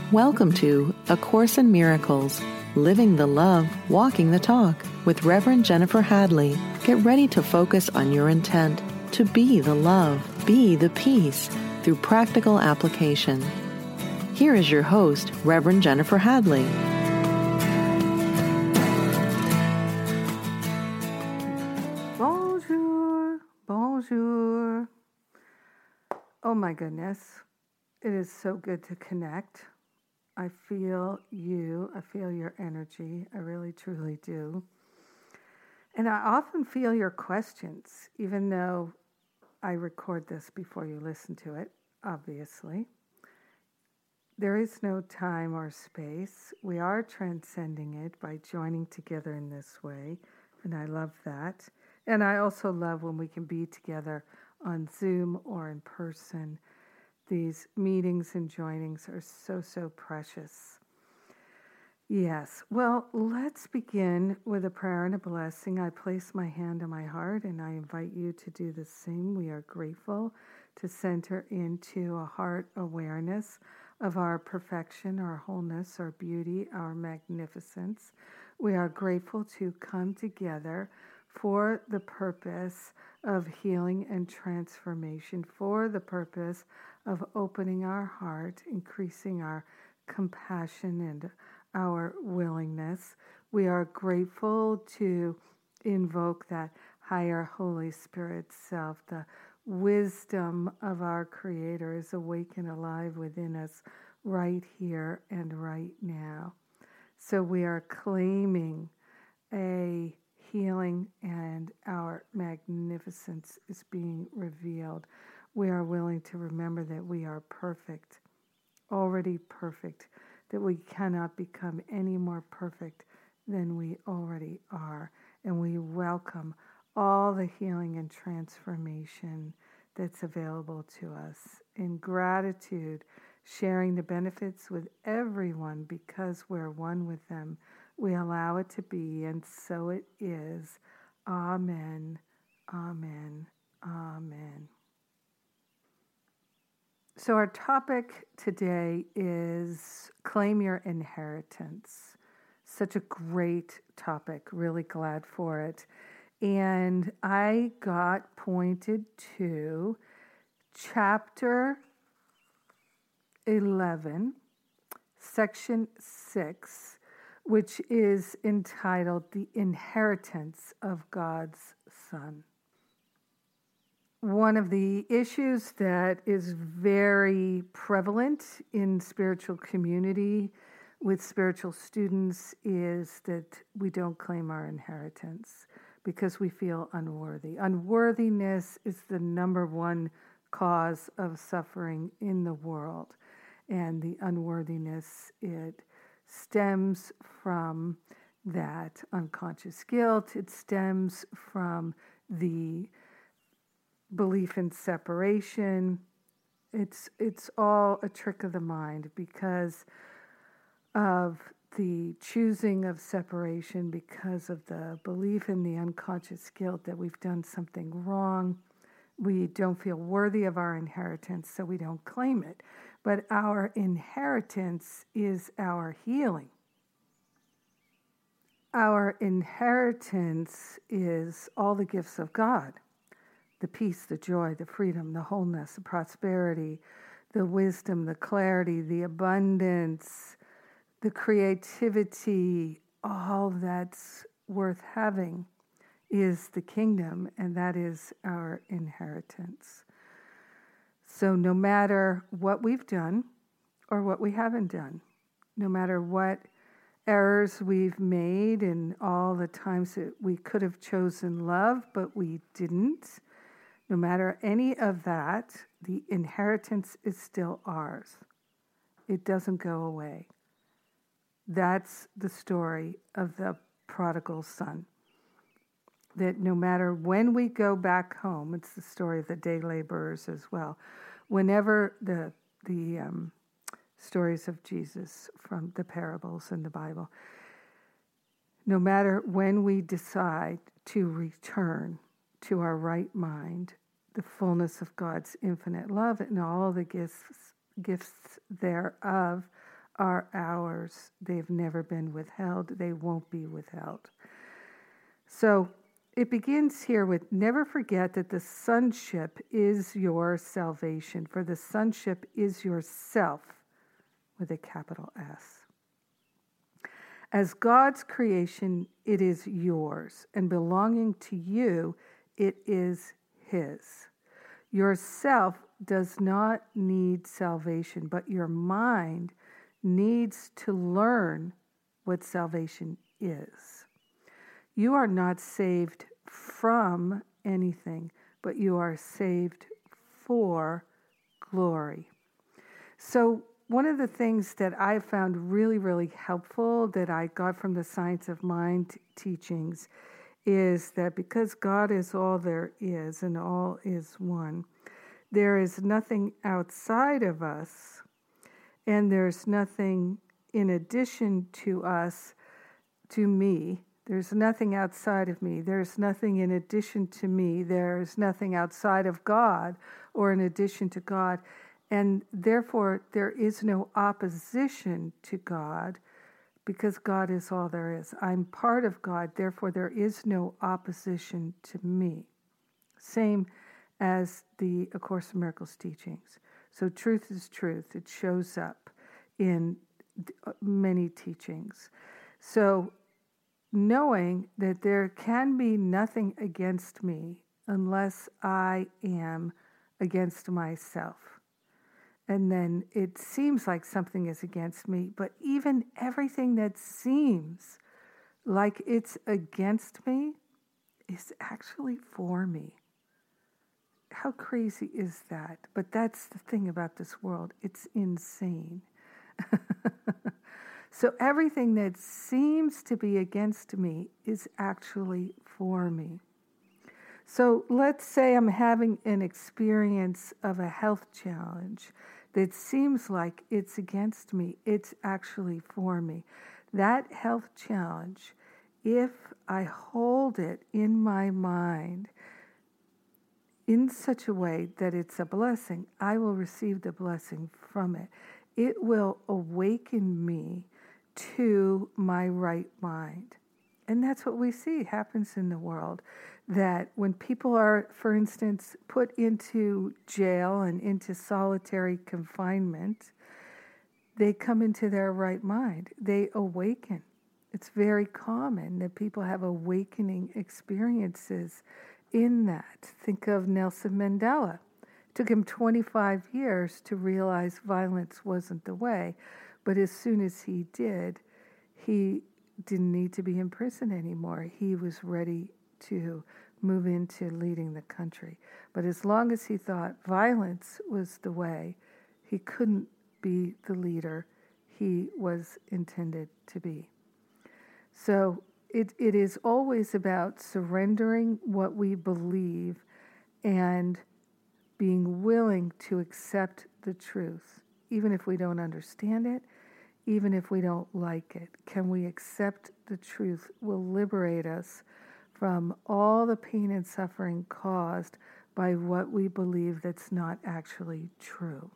Welcome to A Course in Miracles, Living the Love, Walking the Talk with Reverend Jennifer Hadley. Get ready to focus on your intent to be the love, be the peace through practical application. Here is your host, Reverend Jennifer Hadley. Bonjour, bonjour. Oh my goodness, it is so good to connect. I feel you, I feel your energy, I really truly do. And I often feel your questions, even though I record this before you listen to it, obviously. There is no time or space. We are transcending it by joining together in this way, and I love that. And I also love when we can be together on Zoom or in person. These meetings and joinings are so precious. Yes, well, let's begin with a prayer and a blessing. I place my hand on my heart and I invite you to do the same. We are grateful to center into a heart awareness of our perfection, our wholeness, our beauty, our magnificence. We are grateful to come together for the purpose of healing and transformation, for the purpose of opening our heart, increasing our compassion and our willingness. We are grateful to invoke that higher Holy Spirit self. The wisdom of our Creator is awake and alive within us right here and right now. So we are claiming a healing and our magnificence is being revealed. We are willing to remember that we are perfect, already perfect, that we cannot become any more perfect than we already are. And we welcome all the healing and transformation that's available to us. In gratitude, sharing the benefits with everyone because we're one with them. We allow it to be, and so it is. Amen, amen, amen. So our topic today is claim your inheritance. Such a great topic, really glad for it. And I got pointed to chapter 11, section 6, which is entitled The Inheritance of God's Son. One of the issues that is very prevalent in spiritual community with spiritual students is that we don't claim our inheritance because we feel unworthy. Unworthiness is the number one cause of suffering in the world. And the unworthiness, it stems from that unconscious guilt. It stems from the belief in separation. It's all a trick of the mind because of the choosing of separation, because of the belief in the unconscious guilt that we've done something wrong. We don't feel worthy of our inheritance, so we don't claim it. But our inheritance is our healing. Our inheritance is all the gifts of God. The peace, the joy, the freedom, the wholeness, the prosperity, the wisdom, the clarity, the abundance, the creativity, all that's worth having is the kingdom, and that is our inheritance. So no matter what we've done or what we haven't done, no matter what errors we've made and all the times that we could have chosen love, but we didn't, no matter any of that, the inheritance is still ours. It doesn't go away. That's the story of the prodigal son. That no matter when we go back home, it's the story of the day laborers as well. Whenever the stories of Jesus from the parables in the Bible, no matter when we decide to return to our right mind, the fullness of God's infinite love and all the gifts thereof are ours. They've never been withheld. They won't be withheld. So it begins here with, never forget that the sonship is your salvation, for the sonship is yourself, with a capital S. As God's creation, it is yours, and belonging to you, it is His. Yourself does not need salvation, but your mind needs to learn what salvation is. You are not saved from anything, but you are saved for glory. So one of the things that I found really, really helpful that I got from the Science of Mind teachings is that because God is all there is and all is one, there is nothing outside of us, and there's nothing in addition to us, to me. There's nothing outside of me. There's nothing in addition to me. There's nothing outside of God or in addition to God. And therefore, there is no opposition to God because God is all there is. I'm part of God, therefore there is no opposition to me. Same as the A Course in Miracles teachings. So truth is truth. It shows up in many teachings. So knowing that there can be nothing against me unless I am against myself. And then it seems like something is against me, but even everything that seems like it's against me is actually for me. How crazy is that? But that's the thing about this world. It's insane. So everything that seems to be against me is actually for me. So let's say I'm having an experience of a health challenge that seems like it's against me. It's actually for me. That health challenge, if I hold it in my mind in such a way that it's a blessing, I will receive the blessing from it. It will awaken me to my right mind. And that's what we see happens in the world, that when people are, for instance, put into jail and into solitary confinement, they come into their right mind. They awaken. It's very common that people have awakening experiences in that. Think of Nelson Mandela. It took him 25 years to realize violence wasn't the way, but as soon as he did, he didn't need to be in prison anymore. He was ready to move into leading the country. But as long as he thought violence was the way, he couldn't be the leader he was intended to be. So it is always about surrendering what we believe and being willing to accept the truth, even if we don't understand it, even if we don't like it. Can we accept the truth will liberate us from all the pain and suffering caused by what we believe that's not actually true.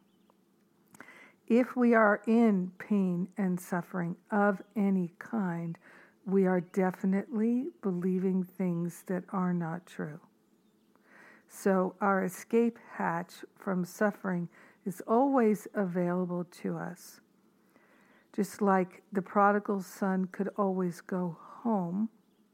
If we are in pain and suffering of any kind, we are definitely believing things that are not true. So our escape hatch from suffering is always available to us. Just like the prodigal son could always go home,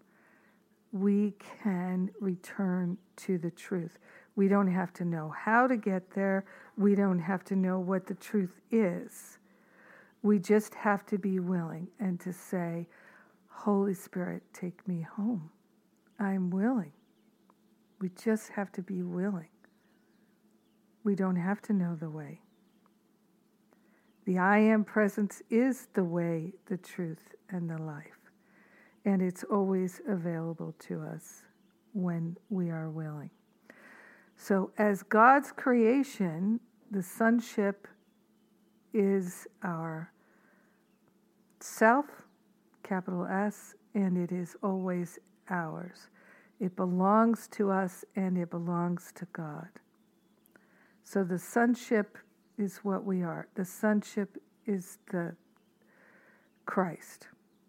we can return to the truth. We don't have to know how to get there. We don't have to know what the truth is. We just have to be willing and to say, Holy Spirit, take me home. I'm willing. We just have to be willing. We don't have to know the way. The I Am Presence is the way, the truth, and the life. And it's always available to us when we are willing. So as God's creation, the sonship is our self, capital S, and it is always ours. It belongs to us and it belongs to God. So the sonship is what we are. The sonship is the Christ.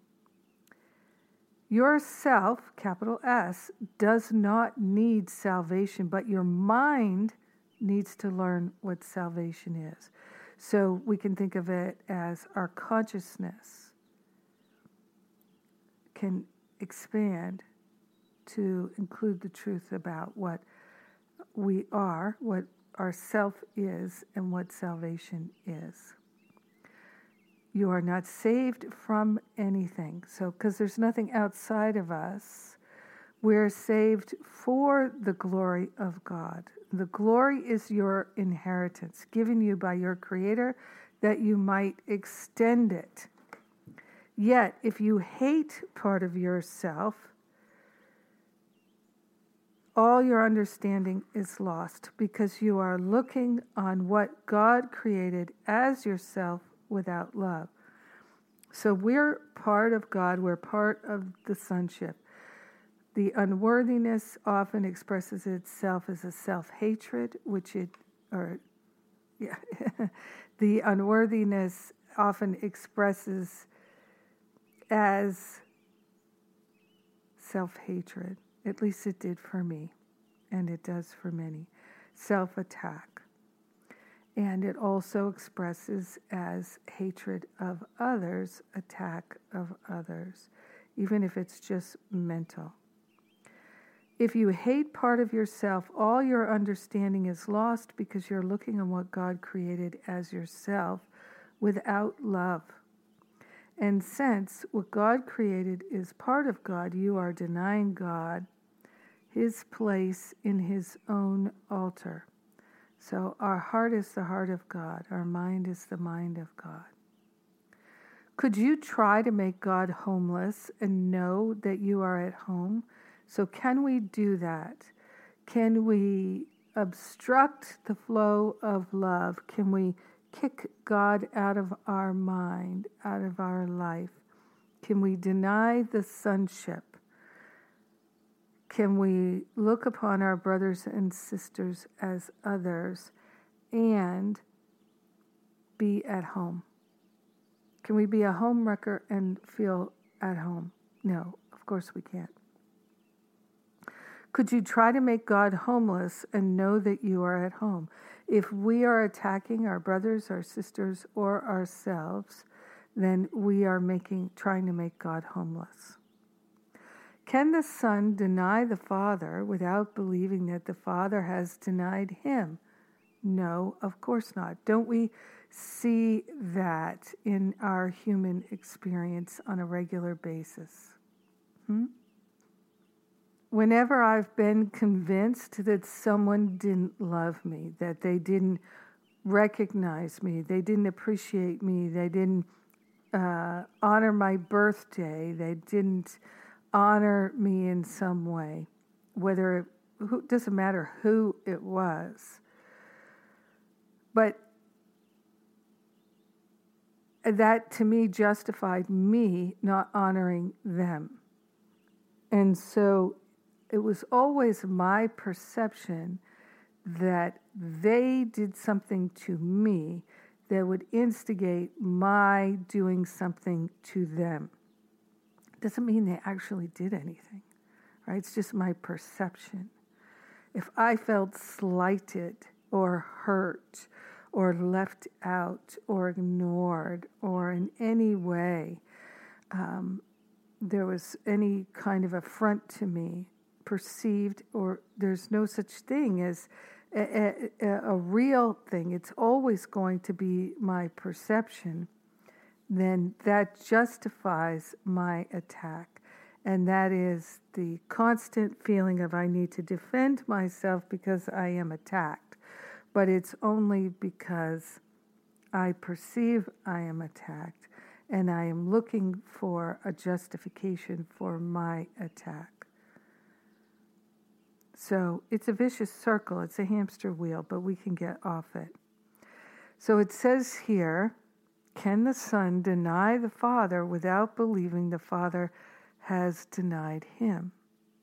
Yourself, capital S, does not need salvation, but your mind needs to learn what salvation is. So we can think of it as our consciousness can expand to include the truth about what we are, what our self is, and what salvation is. You are not saved from anything. So, because there's nothing outside of us, we're saved for the glory of God. The glory is your inheritance, given you by your Creator, that you might extend it. Yet, if you hate part of yourself, all your understanding is lost, because you are looking on what God created as yourself without love. So we're part of God, we're part of the sonship. The unworthiness often expresses itself as a self-hatred, the unworthiness often expresses as self-hatred. At least it did for me, and it does for many. Self-attack. And it also expresses as hatred of others, attack of others, even if it's just mental. If you hate part of yourself, all your understanding is lost, because you're looking on what God created as yourself without love. And since what God created is part of God, you are denying God His place in His own altar. So our heart is the heart of God. Our mind is the mind of God. Could you try to make God homeless and know that you are at home? So can we do that? Can we obstruct the flow of love? Can we kick God out of our mind, out of our life? Can we deny the sonship? Can we look upon our brothers and sisters as others and be at home? Can we be a home wrecker and feel at home? No, of course we can't. Could you try to make God homeless and know that you are at home? If we are attacking our brothers, our sisters, or ourselves, then we are trying to make God homeless. Can the Son deny the Father without believing that the Father has denied him? No, of course not. Don't we see that in our human experience on a regular basis? Whenever I've been convinced that someone didn't love me, that they didn't recognize me, they didn't appreciate me, they didn't honor my birthday, they didn't honor me in some way, doesn't matter who it was, but that to me justified me not honoring them. And so it was always my perception that they did something to me that would instigate my doing something to them. Doesn't mean they actually did anything, right? It's just my perception. If I felt slighted or hurt or left out or ignored or in any way there was any kind of affront to me perceived, or there's no such thing as a real thing, it's always going to be my perception, then that justifies my attack. And that is the constant feeling of I need to defend myself because I am attacked. But it's only because I perceive I am attacked and I am looking for a justification for my attack. So it's a vicious circle, it's a hamster wheel, but we can get off it. So it says here, can the Son deny the Father without believing the Father has denied him?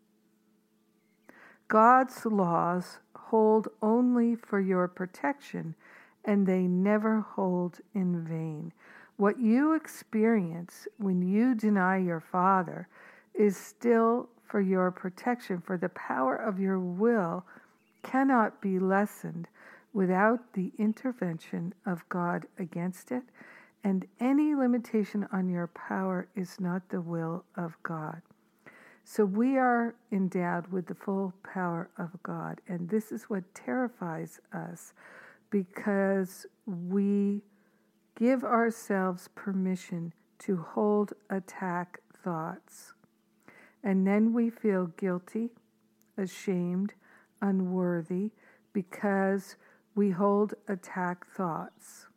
God's laws hold only for your protection, and they never hold in vain. What you experience when you deny your Father is still for your protection, for the power of your will cannot be lessened without the intervention of God against it, and any limitation on your power is not the will of God. So we are endowed with the full power of God, and this is what terrifies us, because we give ourselves permission to hold attack thoughts. And then we feel guilty, ashamed, unworthy, because we hold attack thoughts,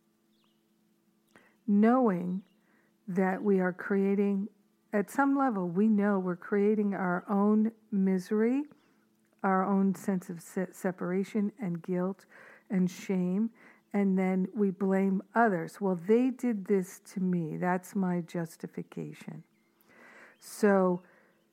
knowing that we are creating, at some level, we know we're creating our own misery, our own sense of separation and guilt and shame, and then we blame others. Well, they did this to me. That's my justification. So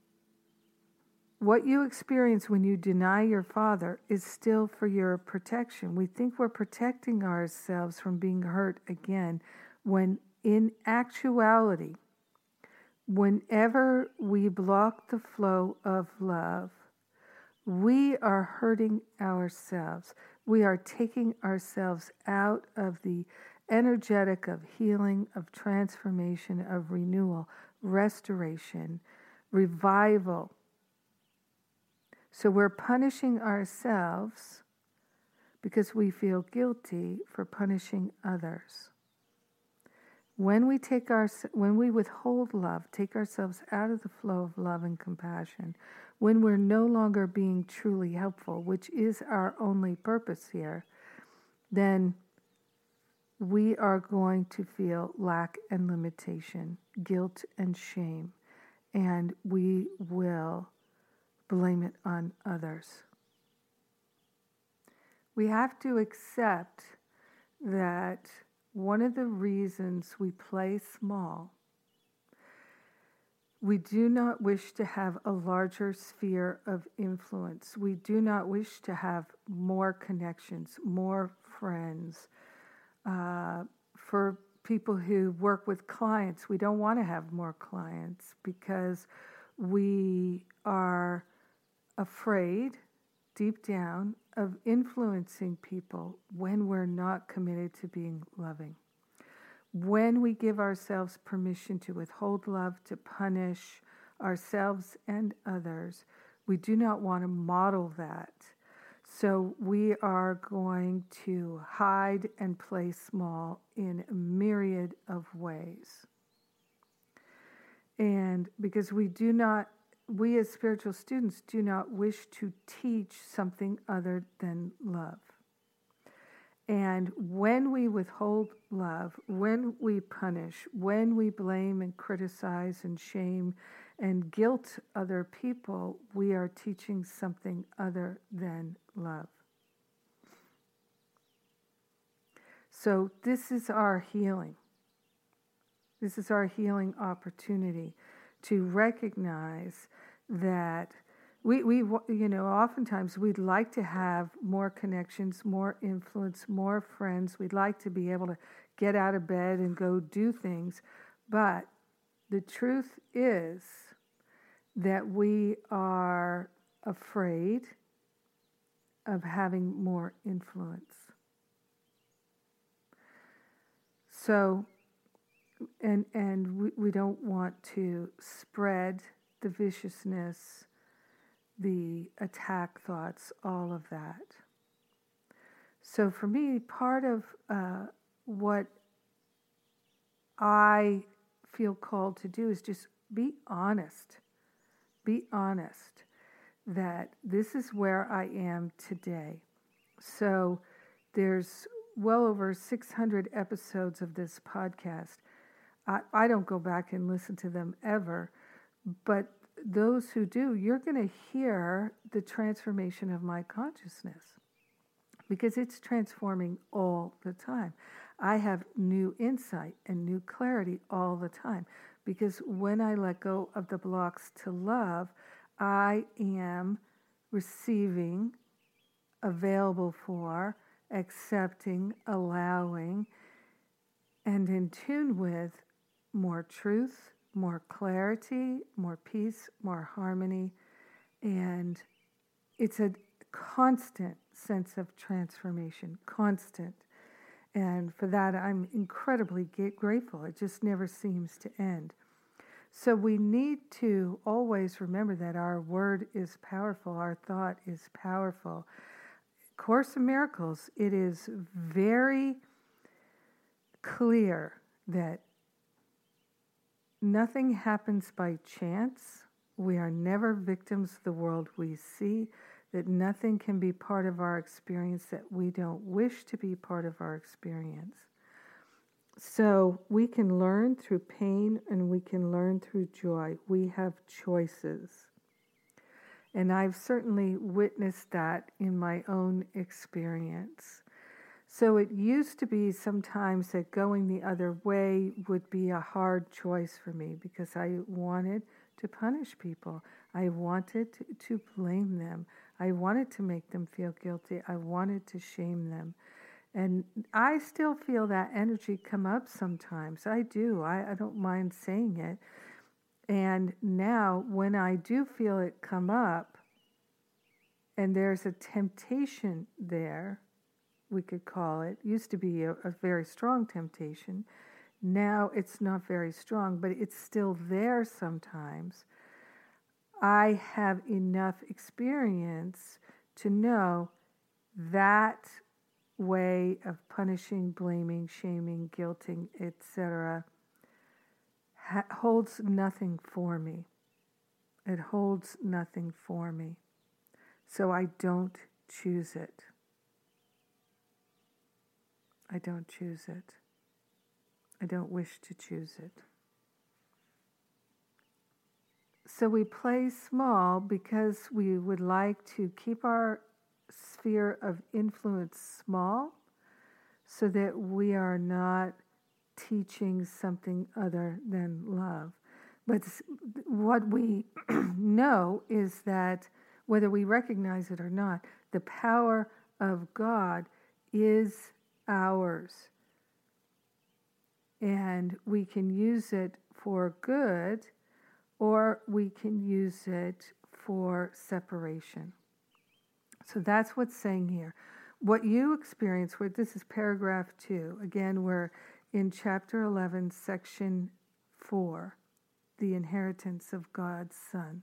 what you experience when you deny your Father is still for your protection. We think we're protecting ourselves from being hurt again, when in actuality, whenever we block the flow of love, we are hurting ourselves. We are taking ourselves out of the energetic of healing, of transformation, of renewal, restoration, revival. So we're punishing ourselves because we feel guilty for punishing others. When we withhold love, take ourselves out of the flow of love and compassion, when we're no longer being truly helpful, which is our only purpose here, then we are going to feel lack and limitation, guilt and shame, and we will blame it on others. We have to accept that one of the reasons we play small, we do not wish to have a larger sphere of influence. We do not wish to have more connections, more friends. For people who work with clients, we don't want to have more clients because we are afraid, deep down, of influencing people when we're not committed to being loving. When we give ourselves permission to withhold love, to punish ourselves and others, we do not want to model that. So we are going to hide and play small in a myriad of ways. And because we as spiritual students do not wish to teach something other than love. And when we withhold love, when we punish, when we blame and criticize and shame and guilt other people, we are teaching something other than love. So this is our healing. This is our healing opportunity to recognize that we oftentimes we'd like to have more connections, more influence, more friends. We'd like to be able to get out of bed and go do things. But the truth is that we are afraid of having more influence. So, and we don't want to spread the viciousness, the attack thoughts, all of that. So for me, part of what I feel called to do is just be honest. Be honest that this is where I am today. So there's well over 600 episodes of this podcast. I don't go back and listen to them ever, but those who do, you're going to hear the transformation of my consciousness because it's transforming all the time. I have new insight and new clarity all the time because when I let go of the blocks to love, I am receiving, available for, accepting, allowing, and in tune with more truth, more clarity, more peace, more harmony. And it's a constant sense of transformation, constant. And for that, I'm incredibly grateful. It just never seems to end. So we need to always remember that our word is powerful, our thought is powerful. Course in Miracles, it is very clear that nothing happens by chance. We are never victims of the world we see, that nothing can be part of our experience that we don't wish to be part of our experience. So we can learn through pain and we can learn through joy. We have choices. And I've certainly witnessed that in my own experience. So it used to be sometimes that going the other way would be a hard choice for me because I wanted to punish people. I wanted to blame them. I wanted to make them feel guilty. I wanted to shame them. And I still feel that energy come up sometimes. I do. I don't mind saying it. And now when I do feel it come up and there's a temptation there, we could call it, used to be a very strong temptation. Now it's not very strong, but it's still there sometimes. I have enough experience to know that way of punishing, blaming, shaming, guilting, etc. holds nothing for me. It holds nothing for me. So I don't choose it. I don't choose it. I don't wish to choose it. So we play small because we would like to keep our sphere of influence small so that we are not teaching something other than love. But what we know is that whether we recognize it or not, the power of God is ours. And we can use it for good or we can use it for separation. So that's what's saying here. What you experience, this is paragraph 2. Again, we're in chapter 11, section 4, the inheritance of God's Son.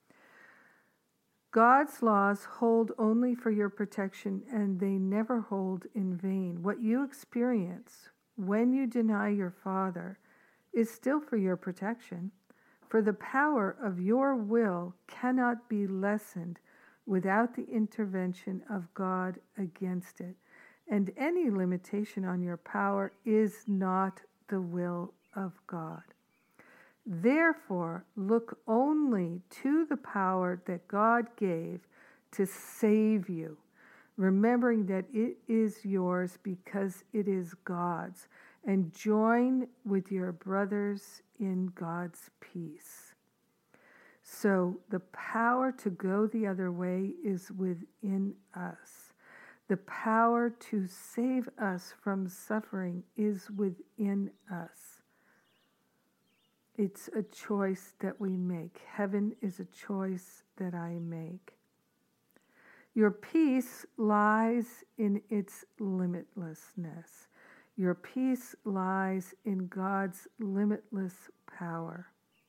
God's laws hold only for your protection, and they never hold in vain. What you experience when you deny your Father is still for your protection, for the power of your will cannot be lessened without the intervention of God against it. And any limitation on your power is not the will of God. Therefore, look only to the power that God gave to save you, remembering that it is yours because it is God's, and join with your brothers in God's peace. So the power to go the other way is within us. The power to save us from suffering is within us. It's a choice that we make. Heaven is a choice that I make. Your peace lies in its limitlessness. Your peace lies in God's limitless power.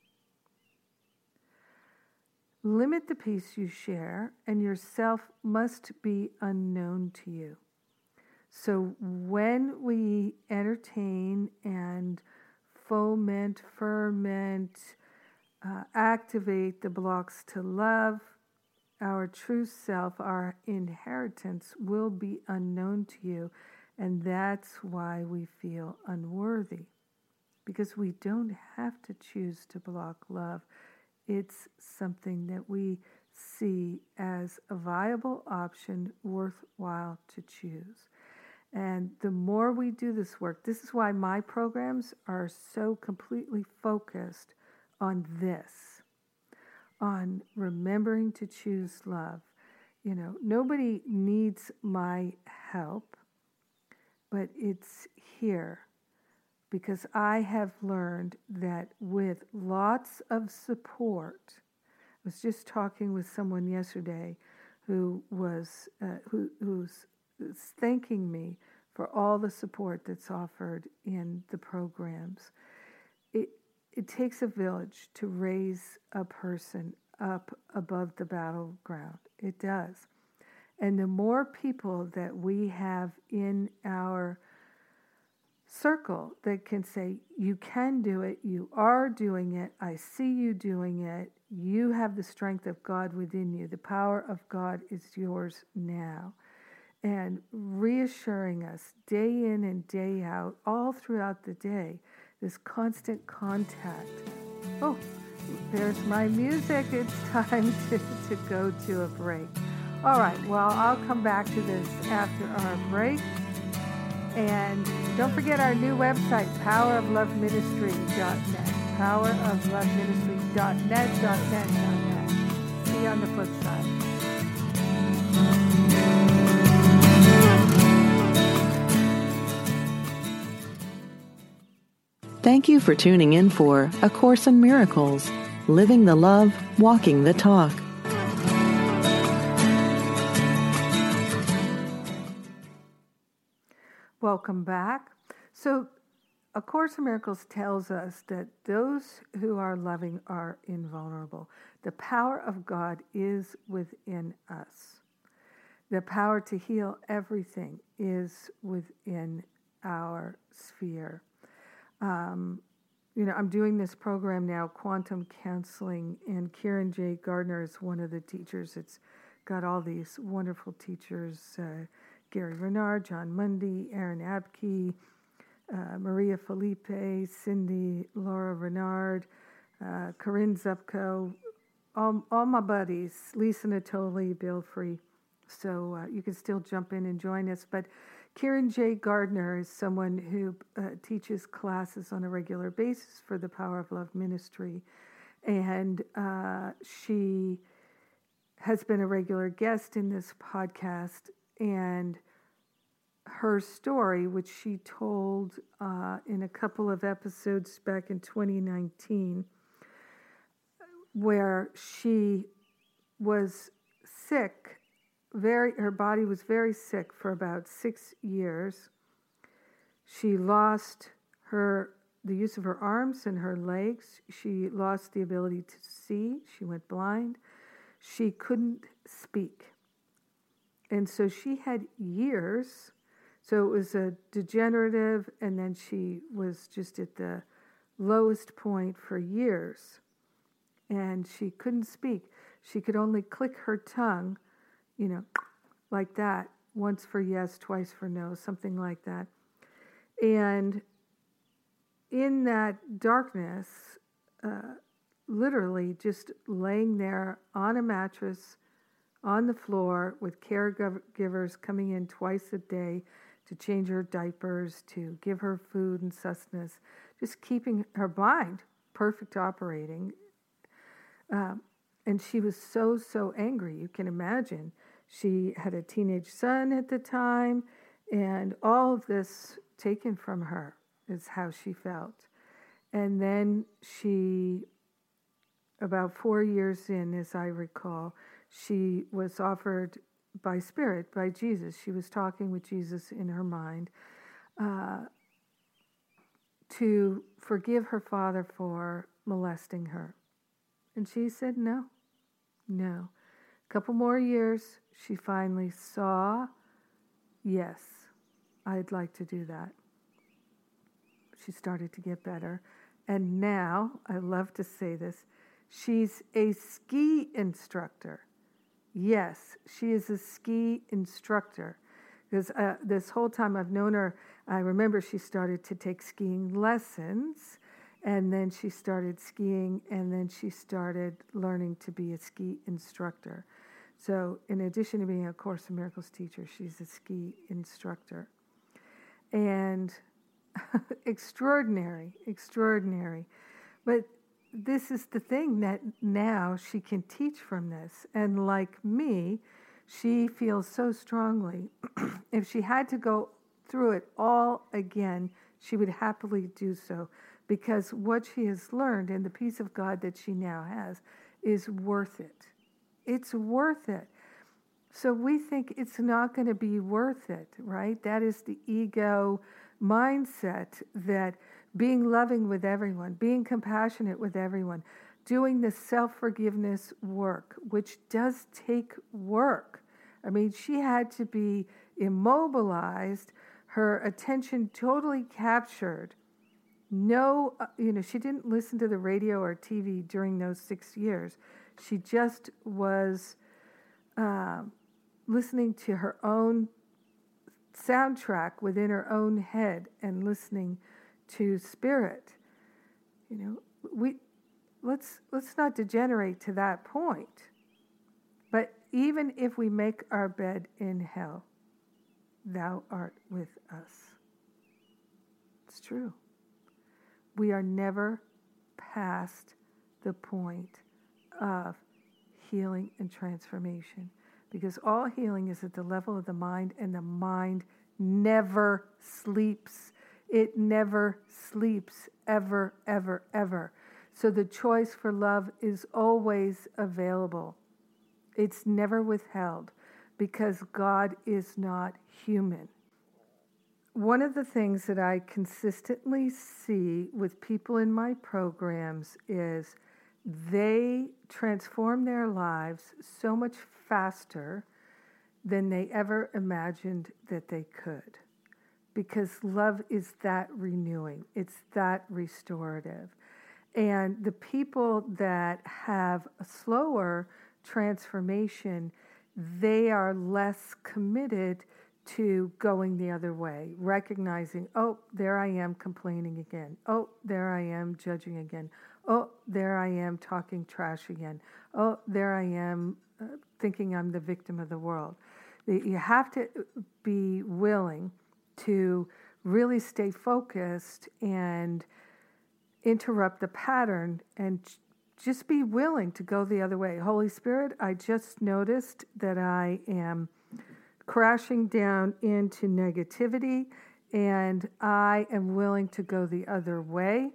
Limit the peace you share, and yourself must be unknown to you. So when we entertain and foment, ferment, activate the blocks to love, our true self, our inheritance, will be unknown to you. And that's why we feel unworthy, because we don't have to choose to block love. It's something that we see as a viable option worthwhile to choose. And the more we do this work, this is why my programs are so completely focused on this, on remembering to choose love. You know, nobody needs my help, but it's here. because I have learned that with lots of support, I was just talking with someone yesterday who was who's thanking me for all the support that's offered in the programs. It takes a village to raise a person up above the battleground. It does. And the more people that we have in our circle that can say, you can do it, you are doing it, I see you doing it, you have the strength of God within you, the power of God is yours now. And reassuring us day in and day out, all throughout the day, this constant contact. Oh, there's my music. It's time to go to a break. All right, well, I'll come back to this after our break. And don't forget our new website, powerofloveministry.net. Powerofloveministry.net. See you on the flip side. Thank you for tuning in for A Course in Miracles, Living the Love, Walking the Talk. Welcome back. So, A Course in Miracles tells us that those who are loving are invulnerable. The power of God is within us. The power to heal everything is within our sphere. I'm doing this program now, Quantum Counseling, and Kieran J. Gardner is one of the teachers. It's got all these wonderful teachers, Gary Renard, John Mundy, Aaron Abke, Maria Felipe, Cindy, Laura Renard, Corinne Zupko, all my buddies, Lisa Natoli, Bill Free. So you can still jump in and join us. But Kieran J. Gardner is someone who teaches classes on a regular basis for the Power of Love Ministry. And she has been a regular guest in this podcast. And her story, which she told in a couple of episodes back in 2019, where she was sick. Her body was very sick for about 6 years. She lost the use of her arms and her legs. She lost the ability to see. She went blind. She couldn't speak. And so she had years. So it was a degenerative, and then she was just at the lowest point for years. And she couldn't speak. She could only click her tongue, like that, once for yes, twice for no, something like that. And in that darkness, literally just laying there on a mattress, on the floor, with caregivers coming in twice a day to change her diapers, to give her food and sustenance, just keeping her mind perfect operating. And she was so angry, you can imagine. She had a teenage son at the time, and all of this taken from her is how she felt. And then she, about 4 years in, as I recall, she was offered by Spirit, by Jesus. She was talking with Jesus in her mind to forgive her father for molesting her. And she said no. A couple more years, she finally saw, yes, I'd like to do that. She started to get better. And now, I love to say this, she's a ski instructor. Yes, she is a ski instructor. Because this whole time I've known her, I remember she started to take skiing lessons, and then she started skiing, and then she started learning to be a ski instructor. So in addition to being a Course in Miracles teacher, she's a ski instructor. And extraordinary. But this is the thing, that now she can teach from this. And like me, she feels so strongly, if she had to go through it all again she would happily do so, because what she has learned and the peace of God that she now has is worth it. It's worth it. So we think it's not going to be worth it, right? That is the ego mindset, that being loving with everyone, being compassionate with everyone, doing the self-forgiveness work, which does take work. I mean, she had to be immobilized, her attention totally captured. No, she didn't listen to the radio or TV during those 6 years. She just was listening to her own soundtrack within her own head and listening to spirit. Let's not degenerate to that point. But even if we make our bed in hell, thou art with us. It's true. We are never past the point of healing and transformation, because all healing is at the level of the mind, and the mind never sleeps. It never sleeps, ever, ever, ever. So the choice for love is always available. It's never withheld, because God is not human. One of the things that I consistently see with people in my programs is they transform their lives so much faster than they ever imagined that they could, because love is that renewing. It's that restorative. And the people that have a slower transformation, they are less committed to going the other way, recognizing, oh, there I am complaining again. Oh, there I am judging again. Oh, there I am talking trash again. Oh, there I am thinking I'm the victim of the world. You have to be willing to really stay focused and interrupt the pattern and just be willing to go the other way. Holy Spirit, I just noticed that I am crashing down into negativity, and I am willing to go the other way.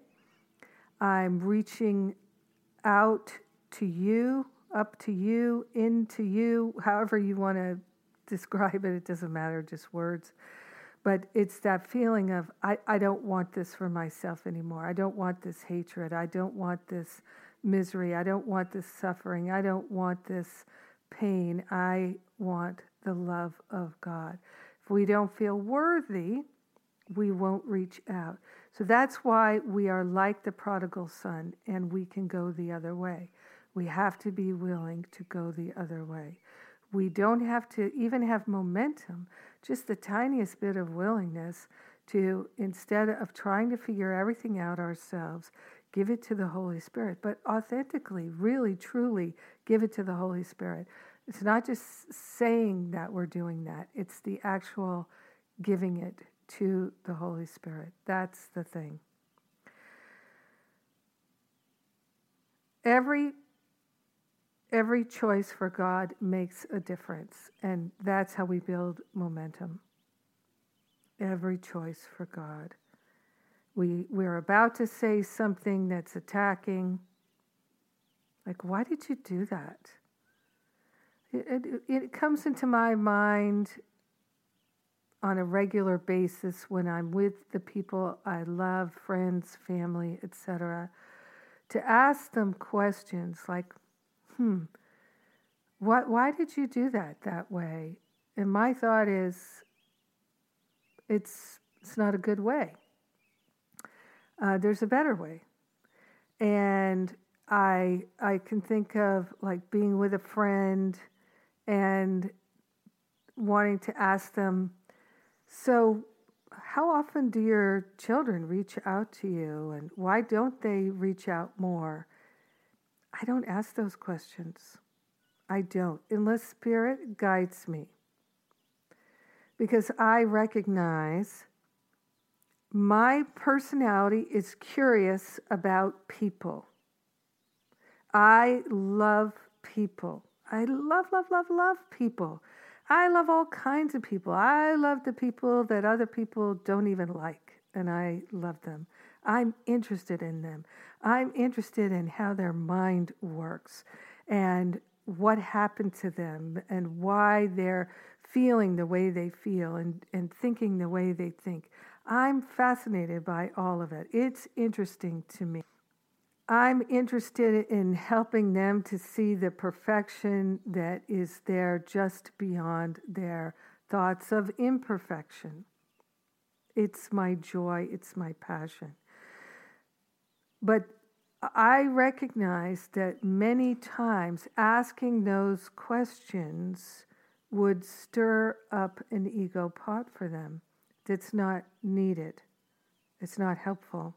I'm reaching out to you, up to you, into you, however you want to describe it. It doesn't matter, just words. But it's that feeling of, I don't want this for myself anymore. I don't want this hatred. I don't want this misery. I don't want this suffering. I don't want this pain. I want the love of God. If we don't feel worthy, we won't reach out. So that's why we are like the prodigal son, and we can go the other way. We have to be willing to go the other way. We don't have to even have momentum, just the tiniest bit of willingness to, instead of trying to figure everything out ourselves, give it to the Holy Spirit, but authentically, really, truly give it to the Holy Spirit. It's not just saying that we're doing that. It's the actual giving it to the Holy Spirit. That's the thing. Every choice for God makes a difference, and that's how we build momentum. Every choice for God. We're about to say something that's attacking. Like, why did you do that? It comes into my mind on a regular basis when I'm with the people I love, friends, family, etc., to ask them questions like, why did you do that way? And my thought is, it's not a good way. There's a better way. And I can think of like being with a friend and wanting to ask them, so how often do your children reach out to you, and why don't they reach out more? I don't ask those questions. I don't, unless Spirit guides me. Because I recognize my personality is curious about people. I love people. I love people. I love all kinds of people. I love the people that other people don't even like. and I love them. I'm interested in them. I'm interested in how their mind works and what happened to them and why they're feeling the way they feel and thinking the way they think. I'm fascinated by all of it. It's interesting to me. I'm interested in helping them to see the perfection that is there just beyond their thoughts of imperfection. It's my joy, it's my passion. But I recognize that many times asking those questions would stir up an ego pot for them that's not needed. It's not helpful.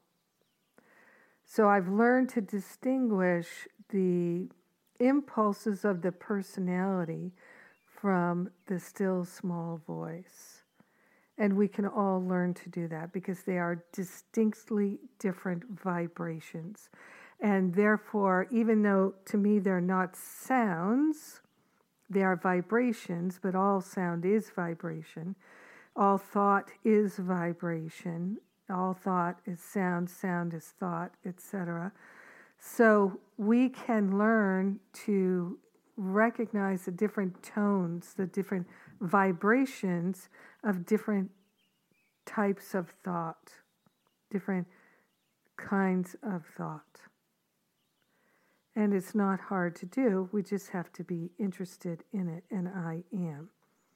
So I've learned to distinguish the impulses of the personality from the still small voice. And we can all learn to do that because they are distinctly different vibrations. And therefore, even though to me they're not sounds, they are vibrations, but all sound is vibration. All thought is vibration. All thought is sound, sound is thought, etc. So we can learn to recognize the different tones, the different vibrations of different types of thought, different kinds of thought. And it's not hard to do. We just have to be interested in it, and I am.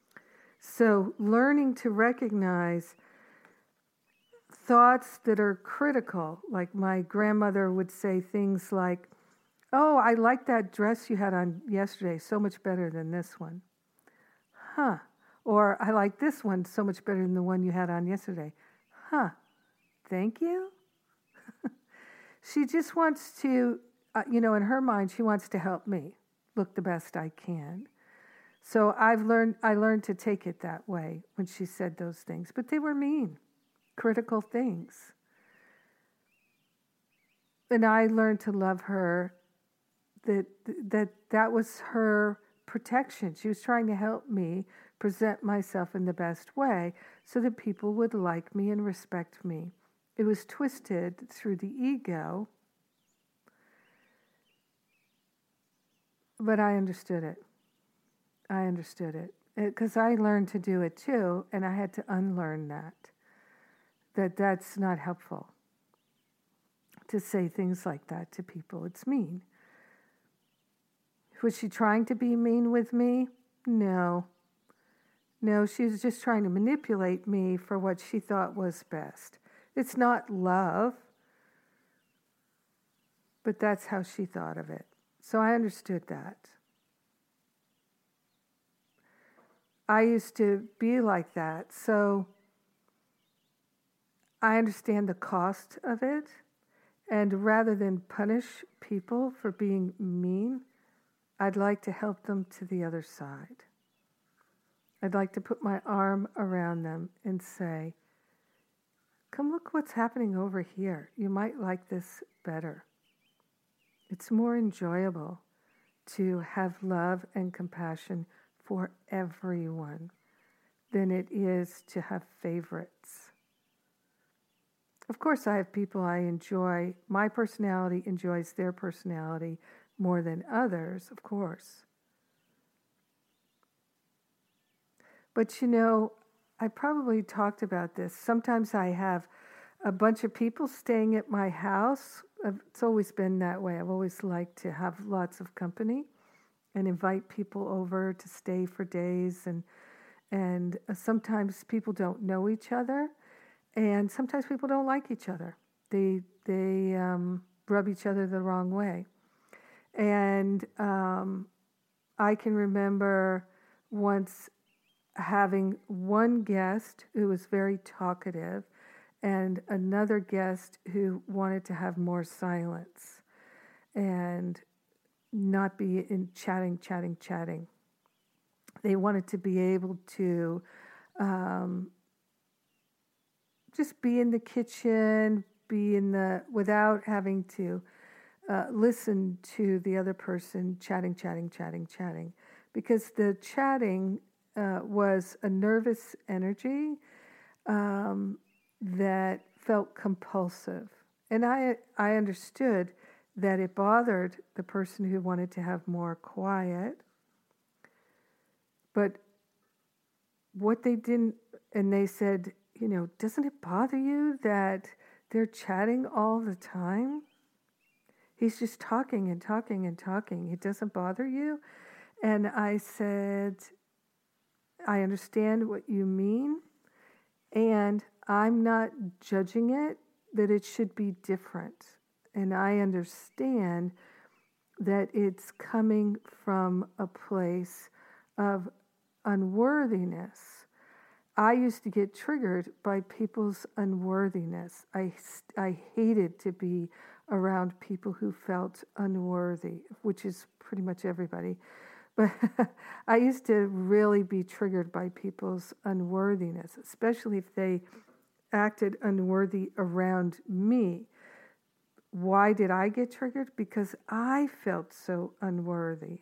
So learning to recognize thoughts that are critical, like my grandmother would say things like, "Oh, I like that dress you had on yesterday so much better than this one." Huh. Or, "I like this one so much better than the one you had on yesterday." Huh. Thank you? She just wants to, in her mind, she wants to help me look the best I can. So I learned to take it that way when she said those things. But they were mean, critical things. And I learned to love her, that was her protection. She was trying to help me present myself in the best way so that people would like me and respect me. It was twisted through the ego, but I understood it. I understood it because I learned to do it too, and I had to unlearn that's not helpful to say things like that to people. It's mean. Was she trying to be mean with me? No, she was just trying to manipulate me for what she thought was best. It's not love, but that's how she thought of it. So I understood that. I used to be like that, so I understand the cost of it. And rather than punish people for being mean, I'd like to help them to the other side. I'd like to put my arm around them and say, "Come look what's happening over here. You might like this better." It's more enjoyable to have love and compassion for everyone than it is to have favorites. Of course, I have people I enjoy. My personality enjoys their personality more than others, of course. But I probably talked about this. Sometimes I have a bunch of people staying at my house. It's always been that way. I've always liked to have lots of company and invite people over to stay for days. And sometimes people don't know each other, and sometimes people don't like each other. They rub each other the wrong way. And I can remember once having one guest who was very talkative and another guest who wanted to have more silence and not be in chatting. They wanted to be able to just be in the kitchen, without having to listen to the other person chatting. Because the chatting was a nervous energy that felt compulsive. And I understood that it bothered the person who wanted to have more quiet. But what they didn't, and they said, doesn't it bother you that they're chatting all the time? He's just talking and talking and talking. It doesn't bother you? And I said, I understand what you mean, and I'm not judging it, that it should be different. And I understand that it's coming from a place of unworthiness. I used to get triggered by people's unworthiness. I hated to be around people who felt unworthy, which is pretty much everybody. But I used to really be triggered by people's unworthiness, especially if they acted unworthy around me. Why did I get triggered? Because I felt so unworthy.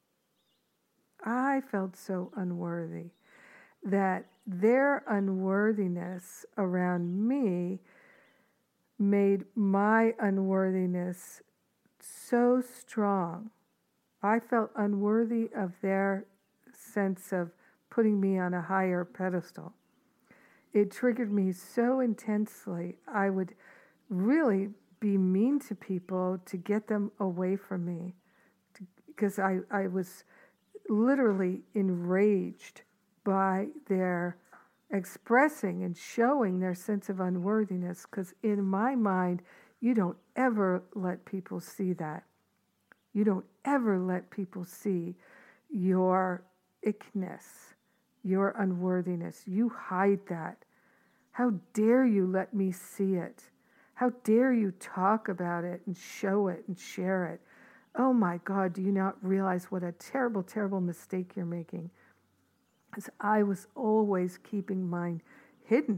I felt so unworthy that their unworthiness around me made my unworthiness so strong. I felt unworthy of their sense of putting me on a higher pedestal. It triggered me so intensely, I would really be mean to people to get them away from me, because I was literally enraged by their expressing and showing their sense of unworthiness, because in my mind, you don't ever let people see that. You don't ever let people see your ickness, your unworthiness. You hide that. How dare you let me see it? How dare you talk about it and show it and share it? Oh my God, do you not realize what a terrible, terrible mistake you're making? Because I was always keeping mine hidden.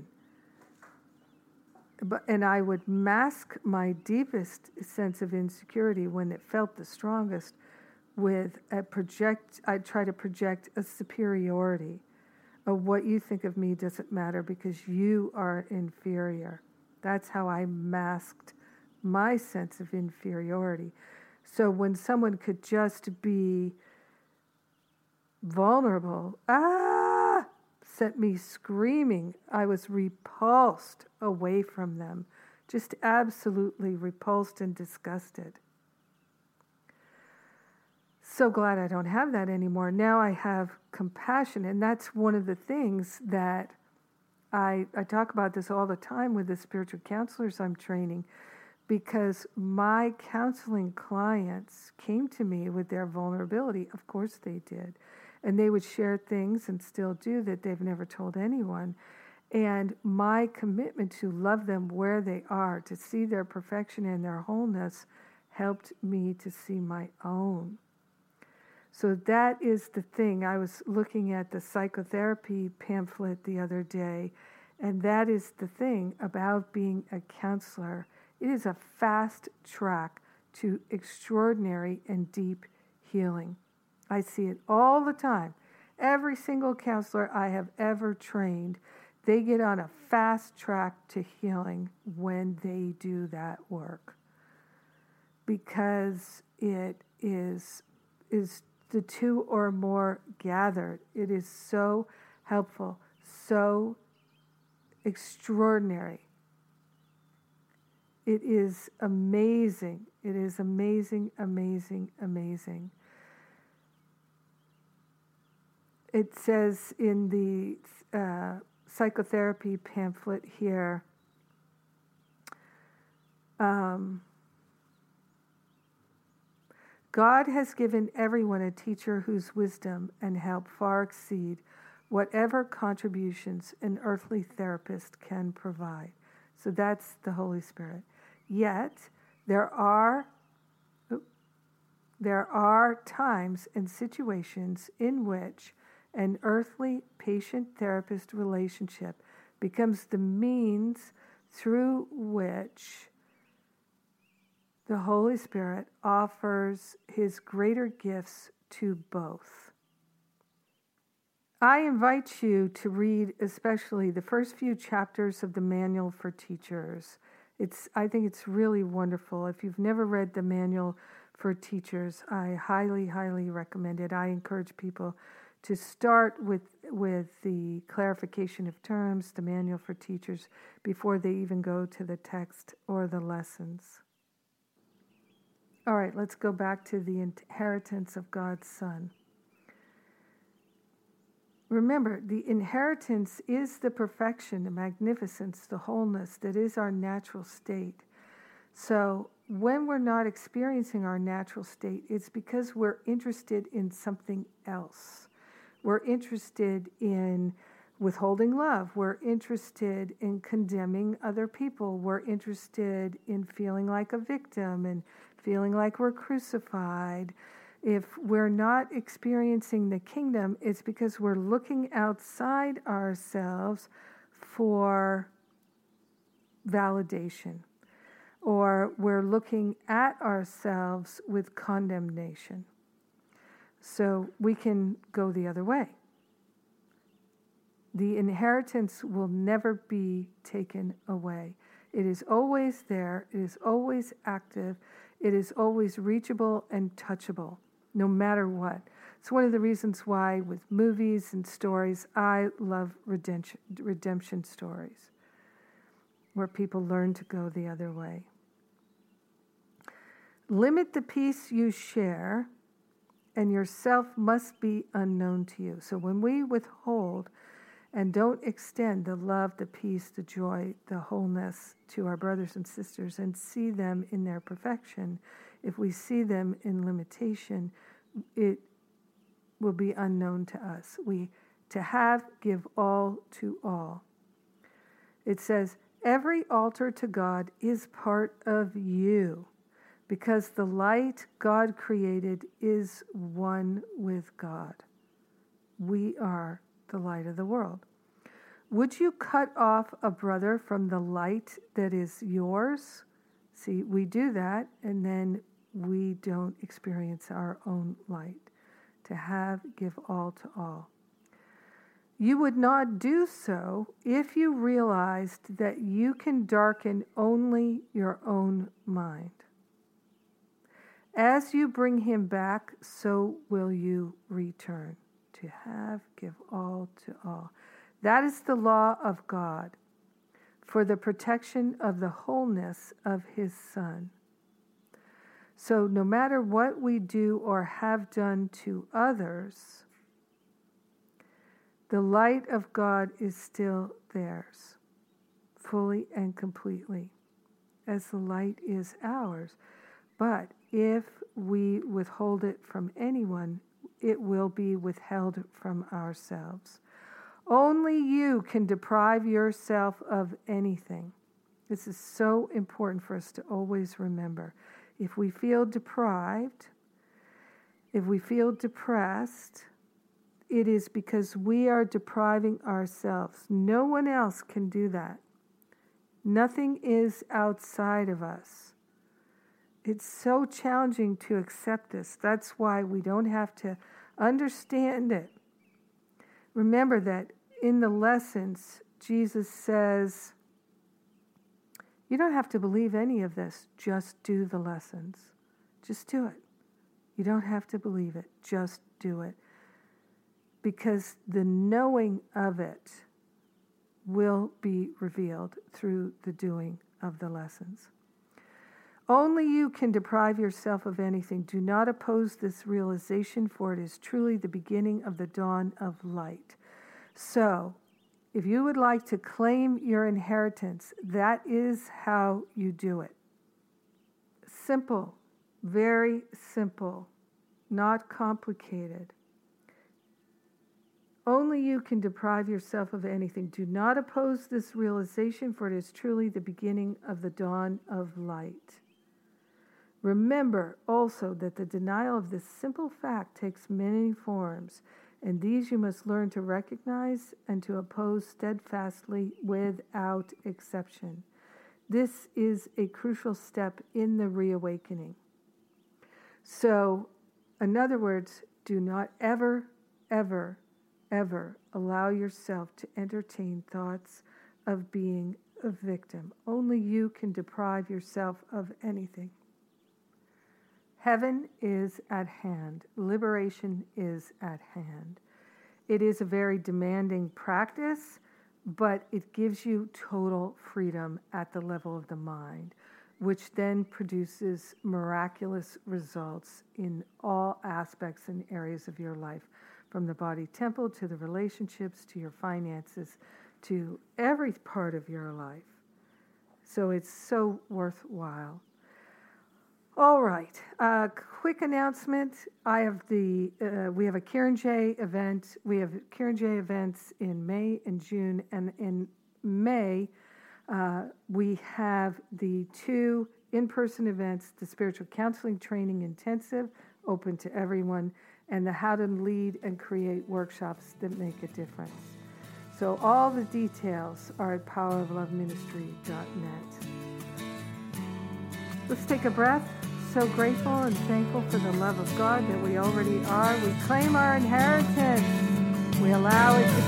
And I would mask my deepest sense of insecurity when it felt the strongest with I'd try to project a superiority. What you think of me doesn't matter because you are inferior. That's how I masked my sense of inferiority. So when someone could just be vulnerable, sent me screaming. I was repulsed away from them, just absolutely repulsed and disgusted. So glad I don't have that anymore. Now I have compassion, and that's one of the things that I talk about this all the time with the spiritual counselors I'm training, because my counseling clients came to me with their vulnerability. Of course they did. And they would share things, and still do, that they've never told anyone. And my commitment to love them where they are, to see their perfection and their wholeness, helped me to see my own. So that is the thing. I was looking at the psychotherapy pamphlet the other day, and that is the thing about being a counselor. It is a fast track to extraordinary and deep healing. I see it all the time. Every single counselor I have ever trained, they get on a fast track to healing when they do that work. Because it is the two or more gathered. It is so helpful, so extraordinary. It is amazing. It is amazing, amazing, amazing. It says in the psychotherapy pamphlet here, God has given everyone a teacher whose wisdom and help far exceed whatever contributions an earthly therapist can provide. So that's the Holy Spirit. Yet, there are times and situations in which an earthly patient-therapist relationship becomes the means through which the Holy Spirit offers his greater gifts to both. I invite you to read especially the first few chapters of the Manual for Teachers. I think it's really wonderful. If you've never read the Manual for Teachers, I highly, highly recommend it. I encourage people to start with the clarification of terms, the Manual for Teachers, before they even go to the text or the lessons. All right, let's go back to the inheritance of God's Son. Remember, the inheritance is the perfection, the magnificence, the wholeness that is our natural state. So when we're not experiencing our natural state, it's because we're interested in something else. We're interested in withholding love. We're interested in condemning other people. We're interested in feeling like a victim and feeling like we're crucified. If we're not experiencing the kingdom, it's because we're looking outside ourselves for validation, or we're looking at ourselves with condemnation. So we can go the other way. The inheritance will never be taken away. It is always there. It is always active. It is always reachable and touchable, no matter what. It's one of the reasons why with movies and stories, I love redemption stories, where people learn to go the other way. Limit the peace you share, and yourself must be unknown to you. So when we withhold and don't extend the love, the peace, the joy, the wholeness to our brothers and sisters and see them in their perfection, if we see them in limitation, it will be unknown to us. Give all to all. It says, every altar to God is part of you, because the light God created is one with God. We are the light of the world. Would you cut off a brother from the light that is yours? See, we do that, and then we don't experience our own light. To give all to all. You would not do so if you realized that you can darken only your own mind. As you bring him back, so will you return. To give all to all. That is the law of God for the protection of the wholeness of his Son. So no matter what we do or have done to others, the light of God is still theirs, fully and completely, as the light is ours. But if we withhold it from anyone, it will be withheld from ourselves. Only you can deprive yourself of anything. This is so important for us to always remember. If we feel deprived, if we feel depressed, it is because we are depriving ourselves. No one else can do that. Nothing is outside of us. It's so challenging to accept this. That's why we don't have to understand it. Remember that in the lessons, Jesus says, you don't have to believe any of this. Just do the lessons. Just do it. You don't have to believe it. Just do it. Because the knowing of it will be revealed through the doing of the lessons. Only you can deprive yourself of anything. Do not oppose this realization, for it is truly the beginning of the dawn of light. So, if you would like to claim your inheritance, that is how you do it. Simple, very simple, not complicated. Only you can deprive yourself of anything. Do not oppose this realization, for it is truly the beginning of the dawn of light. Remember also that the denial of this simple fact takes many forms, and these you must learn to recognize and to oppose steadfastly without exception. This is a crucial step in the reawakening. So, in other words, do not ever ever allow yourself to entertain thoughts of being a victim. Only you can deprive yourself of anything. Heaven is at hand. Liberation is at hand. It is a very demanding practice, but it gives you total freedom at the level of the mind, which then produces miraculous results in all aspects and areas of your life, from the body temple to the relationships to your finances to every part of your life. So it's so worthwhile. All right, quick announcement. We have a Karen J event. We have Karen J events in May and June, and in May we have the 2 in-person events: the Spiritual Counseling Training Intensive, open to everyone, and the How to Lead and Create workshops that make a difference. So all the details are at powerofloveministry.net. Let's take a breath. So grateful and thankful for the love of God that we already are. We claim our inheritance. We allow it to